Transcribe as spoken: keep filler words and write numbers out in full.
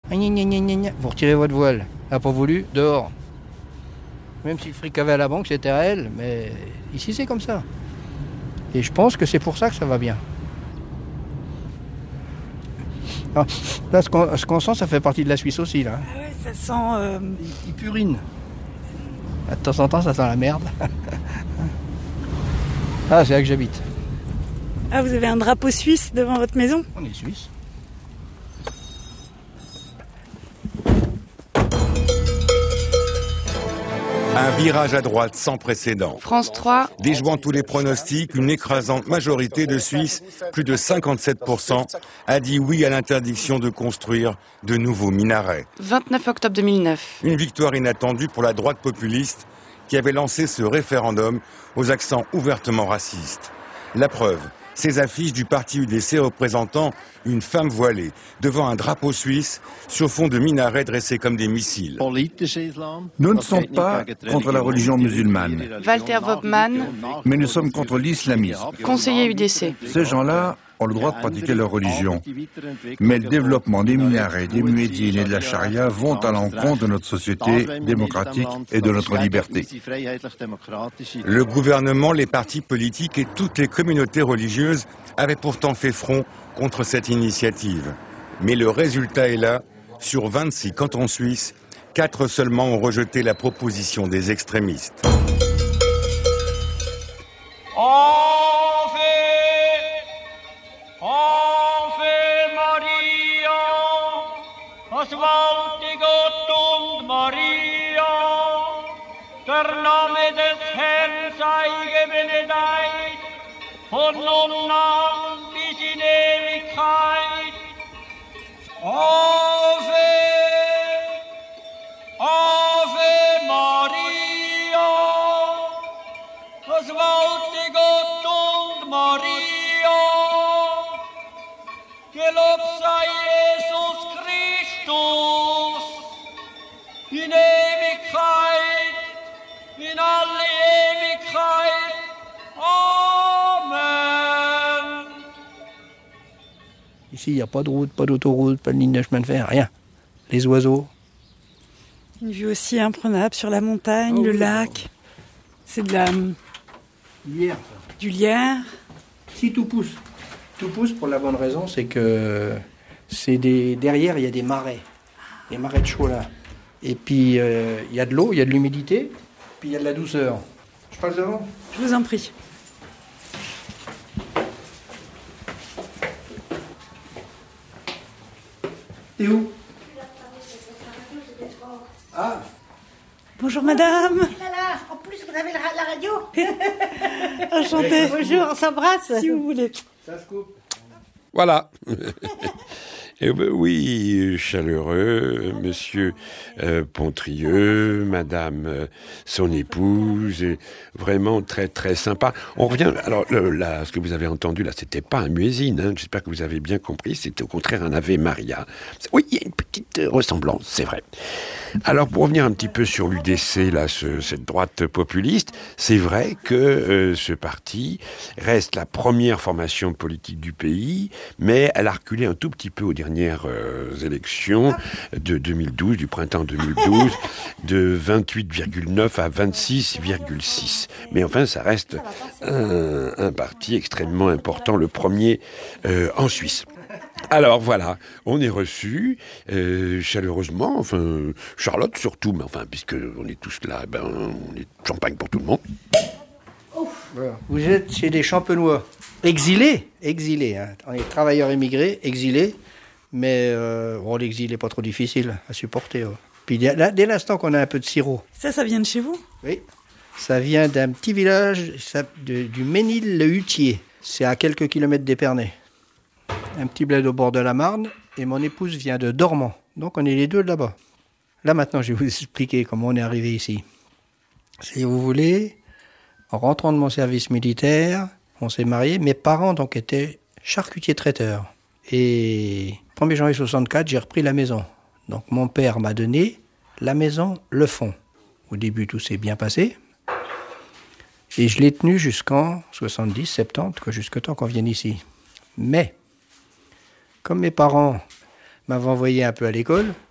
Ah, gna, gna, gna, gna. Vous retirez votre voile. Elle n'a pas voulu, dehors. Même si le fric avait à la banque, c'était à elle, mais ici c'est comme ça. Et je pense que c'est pour ça que ça va bien. Alors, là, ce qu'on, ce qu'on sent, ça fait partie de la Suisse aussi, là. Ah ouais, ça sent... Euh... Il, il purine. De temps en temps, ça sent la merde. Ah, c'est là que j'habite. Ah, vous avez un drapeau suisse devant votre maison ? On est suisse. Un virage à droite sans précédent. France trois. Déjouant tous les pronostics, une écrasante majorité de Suisses, plus de cinquante-sept pour cent, a dit oui à l'interdiction de construire de nouveaux minarets. vingt-neuf octobre deux mille neuf. Une victoire inattendue pour la droite populiste qui avait lancé ce référendum aux accents ouvertement racistes. La preuve, ces affiches du parti U D C représentant une femme voilée devant un drapeau suisse sur fond de minarets dressés comme des missiles. Nous ne sommes pas contre la religion musulmane, Walter Wobmann, mais nous sommes contre l'islamisme. conseiller U D C. Ces gens-là ont le droit de pratiquer leur religion, mais le développement des minarets, des muezzins et de la charia vont à l'encontre de notre société démocratique et de notre liberté. Le gouvernement, les partis politiques et toutes les communautés religieuses avaient pourtant fait front contre cette initiative. Mais le résultat est là. Sur vingt-six cantons suisses, quatre seulement ont rejeté la proposition des extrémistes. Der Name des Herrn sei gebenedeit, von nun an bis in Ewigkeit. Ave, Ave Maria, es walte Gott und Maria, gelobt sei Jesus Christus in Ewigkeit. In alle Ewigkeit. Amen. Ici, il n'y a pas de route, pas d'autoroute, pas de ligne de chemin de fer, rien. Les oiseaux. Une vue aussi imprenable sur la montagne, oh, le oui. lac. C'est de la... Lierre, ça. Du lierre. Si tout pousse. Tout pousse pour la bonne raison, c'est que c'est des... derrière, il y a des marais. Des marais de Chola. Et puis, euh, il y a de l'eau, il y a de l'humidité. Puis il y a de la douceur. Je passe devant ? Je vous en prie. T'es où ? Ah. Bonjour madame. Oh là là, en plus vous avez la, la radio. Enchantée. Bonjour, on s'embrasse. Si vous voulez. Ça se coupe. Voilà. Eh ben oui, chaleureux, monsieur euh, Pontrieux, madame euh, son épouse, et vraiment très très sympa. On revient, alors le, là, ce que vous avez entendu là, c'était pas un muezzin, hein, j'espère que vous avez bien compris, c'était au contraire un Ave Maria. Oui, il y a une petite ressemblance, c'est vrai. Alors pour revenir un petit peu sur l'U D C, là, ce, cette droite populiste, c'est vrai que euh, ce parti reste la première formation politique du pays, mais elle a reculé un tout petit peu aux dernières euh, élections de deux mille douze, du printemps deux mille douze, de vingt-huit virgule neuf à vingt-six virgule six. Mais enfin, ça reste un, un parti extrêmement important, le premier euh, en Suisse. Alors voilà, on est reçus euh, chaleureusement, enfin Charlotte surtout, mais enfin puisque on est tous là, ben on est champagne pour tout le monde. Voilà. Vous êtes chez des Champenois, exilés, exilés, hein. On est travailleurs immigrés, exilés, mais euh, bon, l'exil n'est pas trop difficile à supporter. Ouais. Puis là, dès l'instant qu'on a un peu de sirop. Ça, ça vient de chez vous ? Oui, ça vient d'un petit village ça, de, du Ménil-le-Hutier. C'est à quelques kilomètres d'Épernay. Un petit bled au bord de la Marne, et mon épouse vient de Dormans. Donc on est les deux de là-bas. Là maintenant, je vais vous expliquer comment on est arrivé ici. Si vous voulez, en rentrant de mon service militaire, on s'est mariés. Mes parents donc étaient charcutiers traiteurs. Et premier janvier soixante-quatre, j'ai repris la maison. Donc mon père m'a donné la maison, le fond. Au début, tout s'est bien passé. Et je l'ai tenu jusqu'en soixante-dix, soixante-dix, jusqu'au temps qu'on vienne ici. Mais comme mes parents m'avait envoyé un peu à l'école.